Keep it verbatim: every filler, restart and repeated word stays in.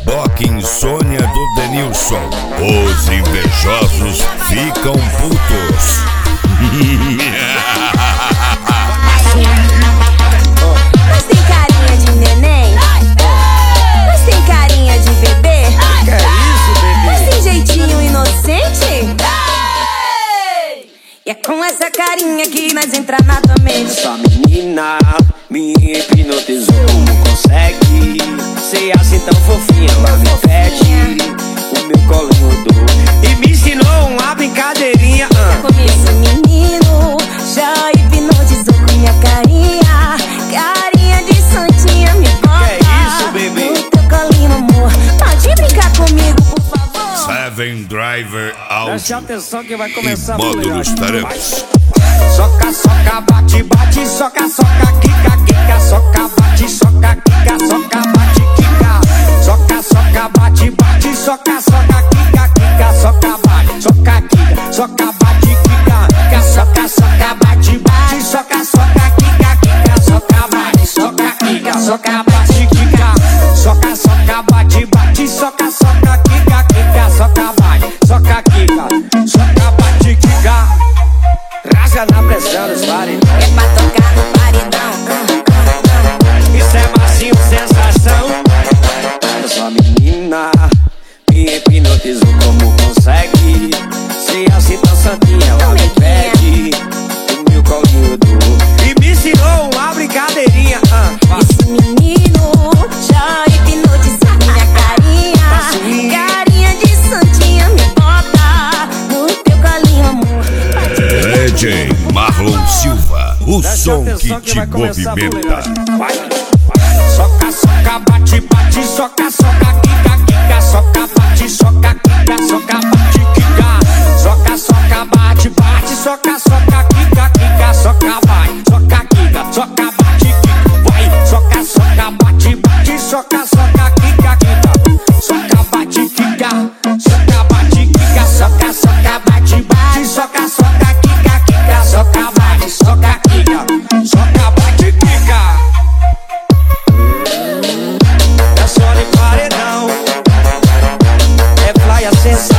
Reboque insônia do Denilson. Os invejosos ficam putos. Mas tem carinha de neném? Mas tem carinha de bebê? Que é isso, bebê? Mas tem jeitinho inocente? E é com essa carinha que nós entra na tua mente. Essa menina me hipnotizou, como consegue ser assim tão fofinha? Ela me pede o meu colinho dor e me ensinou uma brincadeirinha. uh. Esse menino já hipnotizou com minha carinha. Carinha de santinha, me bota. Que é isso, bebê? No teu colinho, amor. Pode brincar comigo, por favor. Seven Driver Preste Audio atenção que vai começar e módulos a tarefas. soca, soca, bate, bate, soca, soca, quica, quica, soca, bate, soca, quica, soca, bate, quica, soca, soca, bate, bate, soca, soca, quica, quica, soca, bate, soca, quica, soca, bate, quica, quica, soca, soca, bate, bate, soca, soca, quica, quica, soca, bate, soca, quica, soca, bate, quica, soca, soca, bate, bate, soca, soca, quica, quica, soca, bate, soca, quica, soca, bate, quica. Rasga na pressão dos paredão. É pra tocar no paredão. Isso é macio, sensação. Essa menina me hipnotizou, como consegue ser assim tão santinha? Ela me pede o meu colinho dor e me ensinou uma brincadeirinha. uh. Esse menino já hipnotizou com minha carinha. Carinha de santinha, me bota no teu colinho, amor. D J Marlon Silva, o som que te movimenta. Vai. Soca, soca, bate, bate, soca, soca, quica, quica, soca, bate, soca, quica, soca, bate, quica, soca, soca, bate, bate, soca, soca, quica, quica, soca, bate, soca, quica, soca, bate, quica, vai, soca, soca, bate, bate, soca, soca, quica, quica, soca, bate, quica, soca, bate, quica, soca, soca, bate, bate, soca, soca, quica, quica, soca, bate, soca, quica, soca, bate, quica. É só de paredão, é praia sensação.